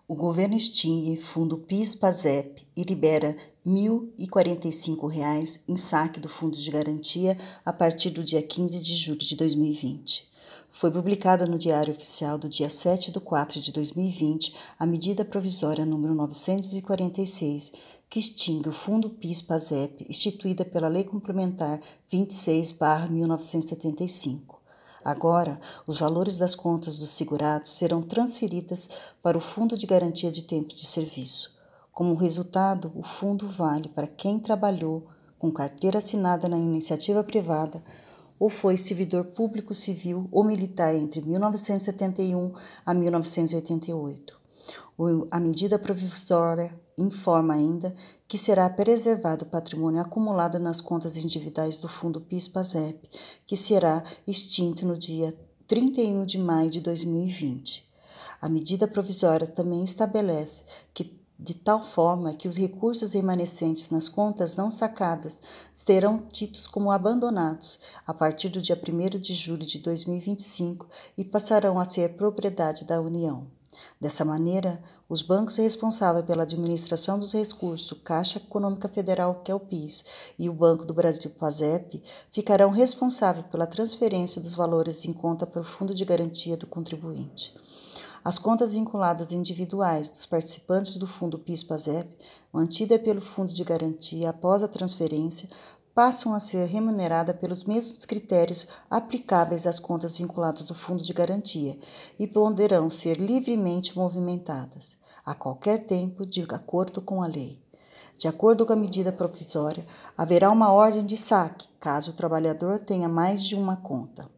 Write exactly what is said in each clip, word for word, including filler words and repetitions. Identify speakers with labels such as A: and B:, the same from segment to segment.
A: O governo extingue fundo PIS/PASEP e libera mil e quarenta e cinco reais em saque do Fundo de Garantia a partir do dia quinze de julho de dois mil e vinte. Foi publicada no Diário Oficial do dia sete de quatro de dois mil e vinte a medida provisória número novecentos e quarenta e seis, que extingue o Fundo PIS/PASEP, instituída pela Lei Complementar vinte e seis barra mil novecentos e setenta e cinco. Agora, os valores das contas dos segurados serão transferidas para o Fundo de Garantia de Tempo de Serviço. Como resultado, o fundo vale para quem trabalhou com carteira assinada na iniciativa privada ou foi servidor público civil ou militar entre mil novecentos e setenta e um a mil novecentos e oitenta e oito. A medida provisória informa ainda que será preservado o patrimônio acumulado nas contas individuais do Fundo PIS/PASEP, que será extinto no dia trinta e um de maio de dois mil e vinte. A medida provisória também estabelece que, de tal forma que os recursos remanescentes nas contas não sacadas serão tidos como abandonados a partir do dia primeiro de julho de dois mil e vinte e cinco e passarão a ser propriedade da União. Dessa maneira, os bancos responsáveis pela administração dos recursos, Caixa Econômica Federal, que é o PIS, e o Banco do Brasil, PASEP, ficarão responsáveis pela transferência dos valores em conta para o Fundo de Garantia do Contribuinte. As contas vinculadas individuais dos participantes do Fundo PIS/PASEP, mantida pelo Fundo de Garantia após a transferência, passam a ser remuneradas pelos mesmos critérios aplicáveis às contas vinculadas do Fundo de Garantia e poderão ser livremente movimentadas, a qualquer tempo, de acordo com a lei. De acordo com a medida provisória, haverá uma ordem de saque, caso o trabalhador tenha mais de uma conta.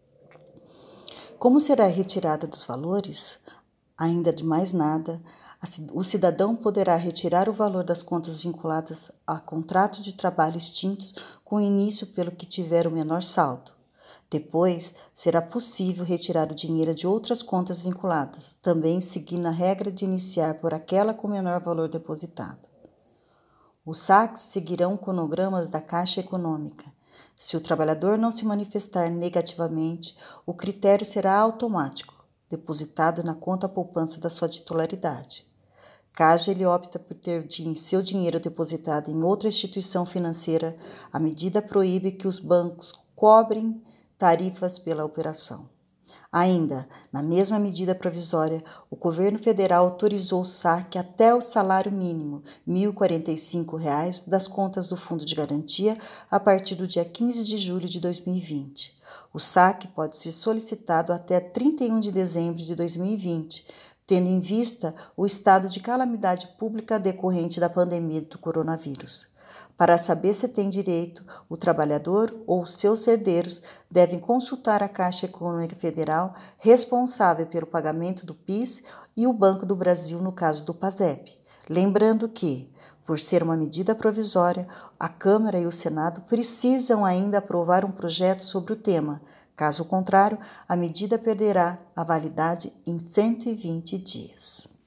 A: Como será a retirada dos valores? Ainda de mais nada, o cidadão poderá retirar o valor das contas vinculadas a contrato de trabalho extintos com início pelo que tiver o menor saldo. Depois, será possível retirar o dinheiro de outras contas vinculadas, também seguindo a regra de iniciar por aquela com menor valor depositado. Os saques seguirão cronogramas da Caixa Econômica. Se o trabalhador não se manifestar negativamente, o critério será automático, depositado na conta poupança da sua titularidade. Caso ele opte por ter seu dinheiro depositado em outra instituição financeira, a medida proíbe que os bancos cobrem tarifas pela operação. Ainda, na mesma medida provisória, o governo federal autorizou o saque até o salário mínimo, mil e quarenta e cinco reais, das contas do Fundo de Garantia a partir do dia quinze de julho de dois mil e vinte. O saque pode ser solicitado até trinta e um de dezembro de dois mil e vinte, tendo em vista o estado de calamidade pública decorrente da pandemia do coronavírus. Para saber se tem direito, o trabalhador ou seus herdeiros devem consultar a Caixa Econômica Federal, responsável pelo pagamento do PIS, e o Banco do Brasil, no caso do PASEP. Lembrando que, por ser uma medida provisória, a Câmara e o Senado precisam ainda aprovar um projeto sobre o tema. Caso contrário, a medida perderá a validade em cento e vinte dias.